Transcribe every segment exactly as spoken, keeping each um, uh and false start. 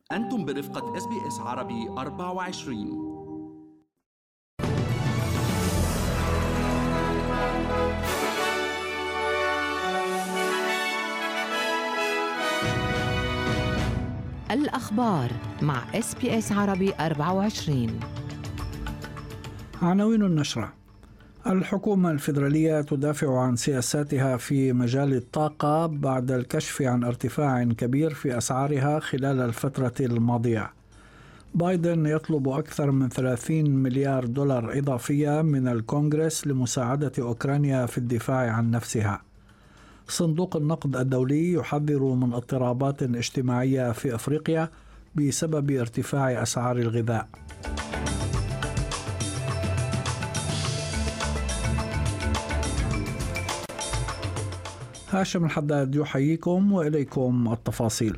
أنتم برفقة إس بي إس عربي أربعة وعشرين. الأخبار مع إس بي إس عربي أربعة وعشرين. عناوين النشرة: الحكومة الفيدرالية تدافع عن سياساتها في مجال الطاقة بعد الكشف عن ارتفاع كبير في أسعارها خلال الفترة الماضية. بايدن يطلب أكثر من ثلاثين مليار دولار إضافية من الكونغرس لمساعدة أوكرانيا في الدفاع عن نفسها. صندوق النقد الدولي يحذر من اضطرابات اجتماعية في أفريقيا بسبب ارتفاع أسعار الغذاء. هاشم الحداد يحييكم وإليكم التفاصيل.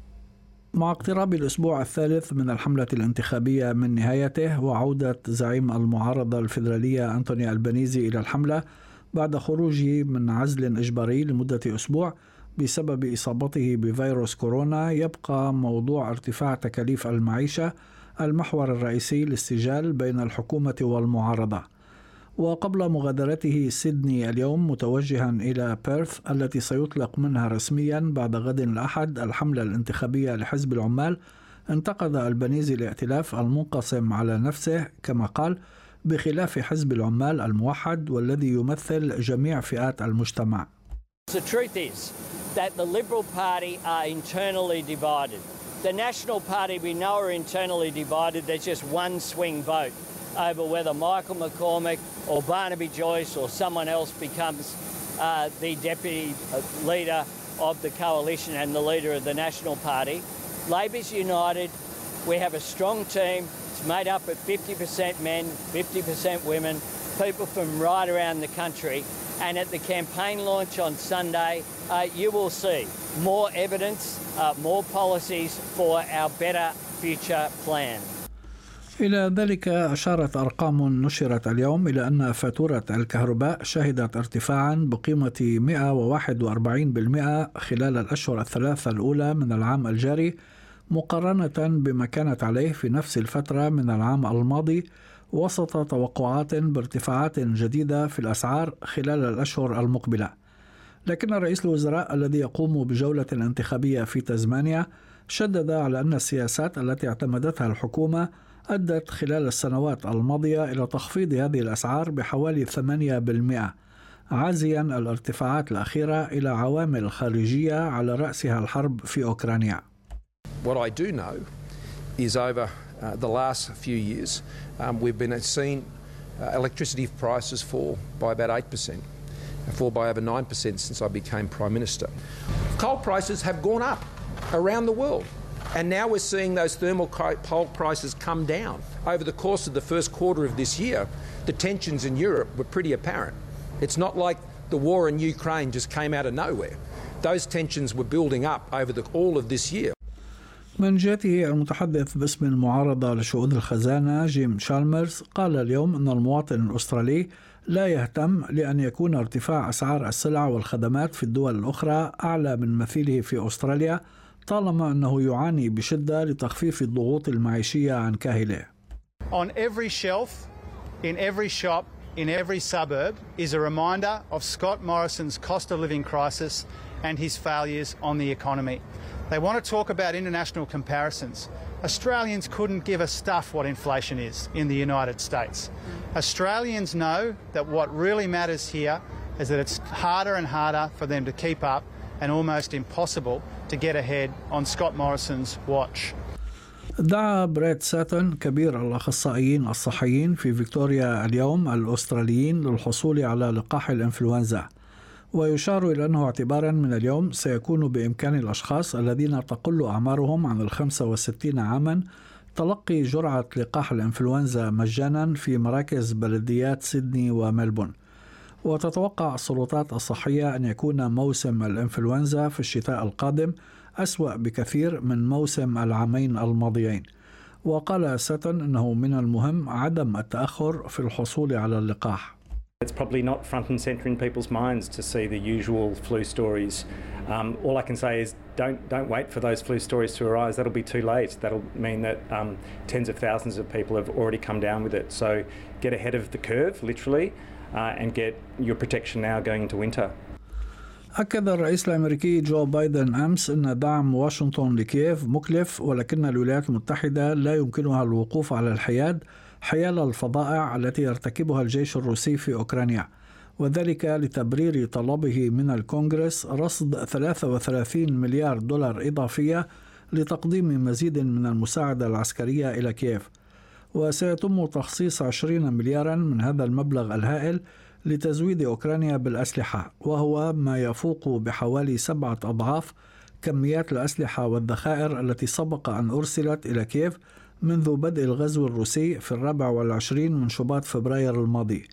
مع اقتراب الأسبوع الثالث من الحملة الانتخابية من نهايته وعودة زعيم المعارضة الفيدرالية أنتوني ألبانيزي إلى الحملة بعد خروجه من عزل إجباري لمدة أسبوع بسبب إصابته بفيروس كورونا، يبقى موضوع ارتفاع تكاليف المعيشة المحور الرئيسي للسجال بين الحكومة والمعارضة. وقبل مغادرته سيدني اليوم متوجها إلى بيرث التي سيطلق منها رسميا بعد غد الأحد الحملة الانتخابية لحزب العمال، انتقد ألبانيزي الائتلاف المنقسم على نفسه كما قال بخلاف حزب العمال الموحد والذي يمثل جميع فئات المجتمع. The truth is that the Liberal Party are internally divided. The National Party we know are internally divided. There's just one swing vote over whether Michael McCormack or Barnaby Joyce or someone else becomes uh, the deputy leader of the coalition and the leader of the National Party. Labor's united. We have a strong team. It's made up of fifty percent men, fifty percent women, people from right around the country. And at the campaign launch on Sunday, uh, you will see more evidence, uh, more policies for our better future plan. إلى ذلك أشارت أرقام نشرت اليوم إلى أن فاتورة الكهرباء شهدت ارتفاعا بقيمة مئة وواحد وأربعين بالمئة خلال الأشهر الثلاثة الأولى من العام الجاري مقارنة بما كانت عليه في نفس الفترة من العام الماضي، وسط توقعات بارتفاعات جديدة في الأسعار خلال الأشهر المقبلة. لكن رئيس الوزراء الذي يقوم بجولة انتخابية في تزمانيا شدد على أن السياسات التي اعتمدتها الحكومة أدت خلال السنوات الماضية إلى تخفيض هذه الأسعار بحوالي ثمانية بالمئة، عازيا الارتفاعات الأخيرة إلى عوامل خارجية على رأسها الحرب في أوكرانيا. What I do know is over uh, the last few years um, we've been seeing uh, electricity prices fall by about eight percent, fall by over nine percent since I became Prime Minister. Coal prices have gone up around the world. And now we're seeing those thermal coal prices come down. Over the course of the first quarter of this year, the tensions in Europe were pretty apparent. It's not like the war in Ukraine just came out of nowhere. Those tensions were building up over the, all of this year. من جهته المتحدث باسم المعارضة لشؤون الخزانة جيم شالمرز قال اليوم أن المواطن الأسترالي لا يهتم لأن يكون ارتفاع أسعار السلع والخدمات في الدول الأخرى أعلى من مثيله في أستراليا، طالما أنه يعاني بشدة لتخفيف الضغوط المعيشية عن كاهله. On every shelf, in every shop, in every suburb is a reminder of Scott Morrison's cost of living crisis and his failures on the economy. They want to talk about international comparisons. Australians couldn't give a stuff what inflation is in the United States. Australians know that what really matters here is that it's harder and harder for them to keep up and almost impossible to get ahead on Scott Morrison's watch. دعا بريت ساتون كبير الأخصائيين الصحيين في فيكتوريا اليوم الأستراليين للحصول على لقاح الإنفلونزا، ويشار إلى أنه اعتبارا من اليوم سيكون بإمكان الأشخاص الذين تقل أعمارهم عن الخمسة وستين عاما تلقي جرعة لقاح الإنفلونزا مجانا في مراكز بلديات سيدني وملبون. وتتوقع السلطات الصحية أن يكون موسم الإنفلونزا في الشتاء القادم أسوأ بكثير من موسم العامين الماضيين. وقال ساتون أنه من المهم عدم التأخر في الحصول على اللقاح. It's probably not front and center in people's minds to see the usual flu stories Um, all I can say is don't don't wait for those flu stories to arise. That'll be too late. That'll mean that um, tens of thousands of people have already come down with it. So get ahead of the curve, literally, uh, and get your protection now going into winter. أكد الرئيس الأمريكي جو بايدن أمس أن دعم واشنطن لكييف مكلف، ولكن الولايات المتحدة لا يمكنها الوقوف على الحياد حيال الفظائع التي يرتكبها الجيش الروسي في أوكرانيا، وذلك لتبرير طلبه من الكونغرس رصد ثلاثة وثلاثين مليار دولار إضافية لتقديم مزيد من المساعدة العسكرية إلى كييف. وسيتم تخصيص عشرين مليارا من هذا المبلغ الهائل لتزويد أوكرانيا بالأسلحة، وهو ما يفوق بحوالي سبعة أضعاف كميات الأسلحة والذخائر التي سبق أن أرسلت إلى كييف منذ بدء الغزو الروسي في الرابع والعشرين من شباط فبراير الماضي.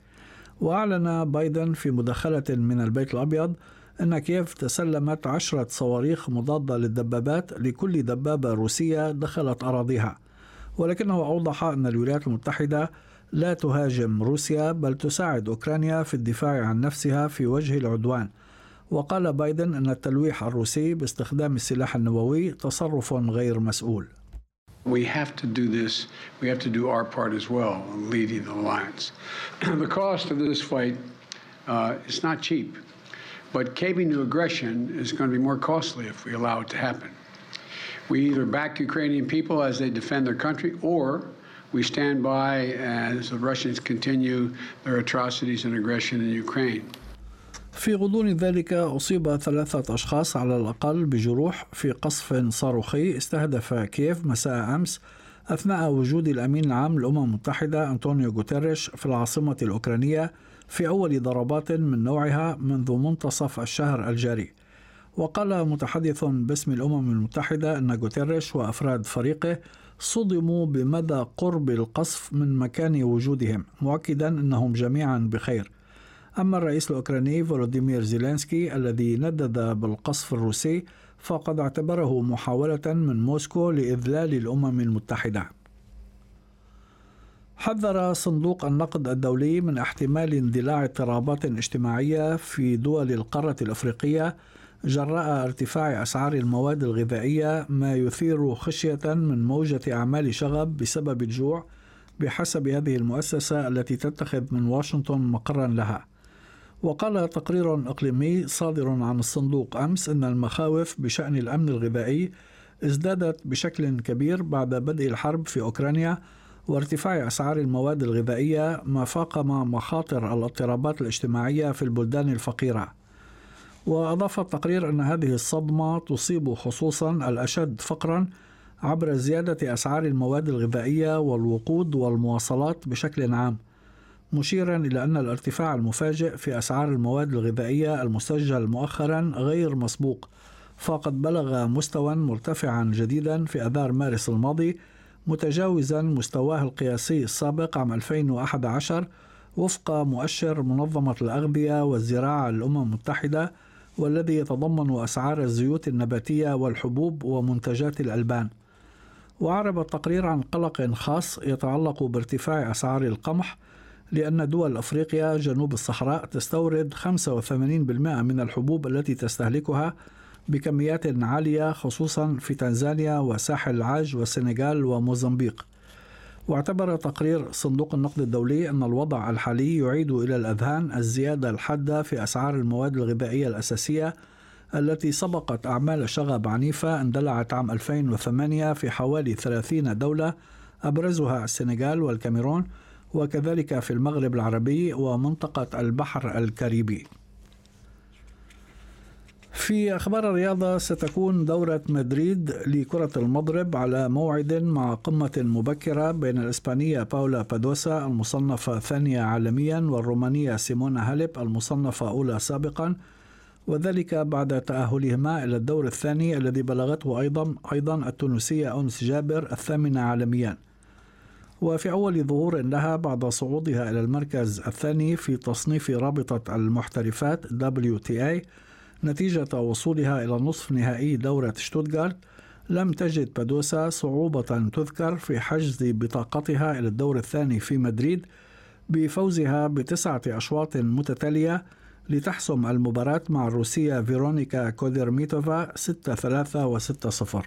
وأعلن بايدن في مداخلة من البيت الأبيض أن كييف تسلمت عشرة صواريخ مضادة للدبابات لكل دبابة روسية دخلت أراضيها، ولكنه أوضح أن الولايات المتحدة لا تهاجم روسيا بل تساعد أوكرانيا في الدفاع عن نفسها في وجه العدوان. وقال بايدن أن التلويح الروسي باستخدام السلاح النووي تصرف غير مسؤول. We have to do this. We have to do our part as well, leading the alliance. The cost of this fight uh, is not cheap, but caving to aggression is going to be more costly if we allow it to happen. We either back Ukrainian people as they defend their country, or we stand by as the Russians continue their atrocities and aggression in Ukraine. في غضون ذلك أصيب ثلاثة أشخاص على الأقل بجروح في قصف صاروخي استهدف كييف مساء أمس أثناء وجود الأمين العام للأمم المتحدة أنطونيو غوتيريش في العاصمة الأوكرانية في أول ضربات من نوعها منذ منتصف الشهر الجاري. وقال متحدث باسم الأمم المتحدة أن غوتيريش وأفراد فريقه صدموا بمدى قرب القصف من مكان وجودهم، مؤكدا أنهم جميعا بخير. أما الرئيس الأوكراني فولوديمير زيلينسكي الذي ندد بالقصف الروسي فقد اعتبره محاولة من موسكو لإذلال الأمم المتحدة. حذر صندوق النقد الدولي من احتمال اندلاع اضطرابات اجتماعية في دول القارة الأفريقية جراء ارتفاع أسعار المواد الغذائية، ما يثير خشية من موجة أعمال شغب بسبب الجوع، بحسب هذه المؤسسة التي تتخذ من واشنطن مقرا لها. وقال تقرير إقليمي صادر عن الصندوق أمس أن المخاوف بشأن الأمن الغذائي ازدادت بشكل كبير بعد بدء الحرب في أوكرانيا وارتفاع أسعار المواد الغذائية، ما فاقم مخاطر الاضطرابات الاجتماعية في البلدان الفقيرة. وأضاف التقرير أن هذه الصدمة تصيب خصوصا الأشد فقرا عبر زيادة أسعار المواد الغذائية والوقود والمواصلات بشكل عام، مشيرا إلى أن الارتفاع المفاجئ في أسعار المواد الغذائية المسجل مؤخرا غير مسبوق، فقد بلغ مستوى مرتفعا جديدا في آذار مارس الماضي، متجاوزا مستواه القياسي السابق عام ألفين وأحد عشر وفق مؤشر منظمة الأغذية والزراعة للأمم المتحدة، والذي يتضمن أسعار الزيوت النباتية والحبوب ومنتجات الألبان. وأعرب التقرير عن قلق خاص يتعلق بارتفاع أسعار القمح، لأن دول أفريقيا جنوب الصحراء تستورد خمسة وثمانين بالمئة من الحبوب التي تستهلكها بكميات عالية، خصوصا في تنزانيا وساحل العاج والسنغال وموزمبيق. واعتبر تقرير صندوق النقد الدولي أن الوضع الحالي يعيد إلى الأذهان الزيادة الحادة في أسعار المواد الغذائية الأساسية التي سبقت أعمال شغب عنيفة اندلعت عام ألفين وثمانية في حوالي ثلاثين دولة، أبرزها السنغال والكاميرون، وكذلك في المغرب العربي ومنطقة البحر الكاريبي. في أخبار الرياضة، ستكون دورة مدريد لكرة المضرب على موعد مع قمة مبكرة بين الإسبانية باولا بادوسا المصنفة ثانية عالميا والرومانية سيمونا هاليب المصنفة أولى سابقا، وذلك بعد تأهلهما إلى الدور الثاني الذي بلغته أيضا أيضا التونسية أنس جابر الثامنة عالميا. وفي أول ظهور لها بعد صعودها إلى المركز الثاني في تصنيف رابطة المحترفات دبليو تي إيه نتيجة وصولها إلى نصف نهائي دورة شتوتغارت، لم تجد بادوسا صعوبة تذكر في حجز بطاقتها إلى الدور الثاني في مدريد بفوزها بتسعة أشواط متتالية لتحسم المباراة مع الروسية فيرونيكا كوديرميتوفا ستة ثلاثة وستة صفر.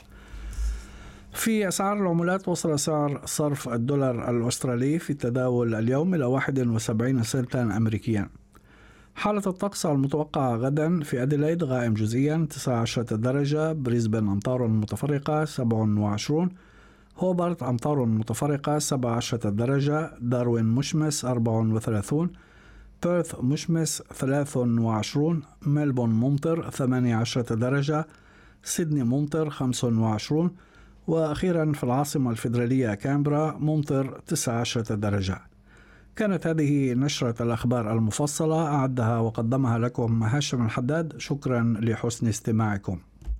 في أسعار العملات، وصل سعر صرف الدولار الأسترالي في التداول اليوم إلى واحد وسبعين سنتا أمريكيا. حالة الطقس المتوقعة غدا: في أديلايد غائم جزئيا تسعة عشر درجة، بريسبن أمطار متفرقة سبعة وعشرين، هوبارت أمطار متفرقة سبعة عشر درجة، داروين مشمس أربعة وثلاثين، بيرث مشمس ثلاثة وعشرين، ملبون ممطر ثمانية عشر درجة، سيدني ممطر خمسة وعشرين، وأخيرا في العاصمة الفيدرالية كامبرا ممطر تسعة عشر درجة. كانت هذه نشرة الأخبار المفصلة، أعدها وقدمها لكم هاشم الحداد. شكرا لحسن استماعكم.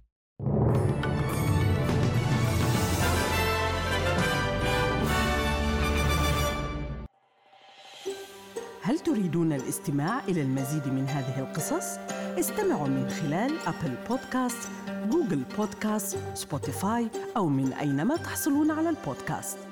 هل تريدون الاستماع إلى المزيد من هذه القصص؟ استمعوا من خلال أبل بودكاست، جوجل بودكاست، سبوتيفاي أو من أينما تحصلون على البودكاست.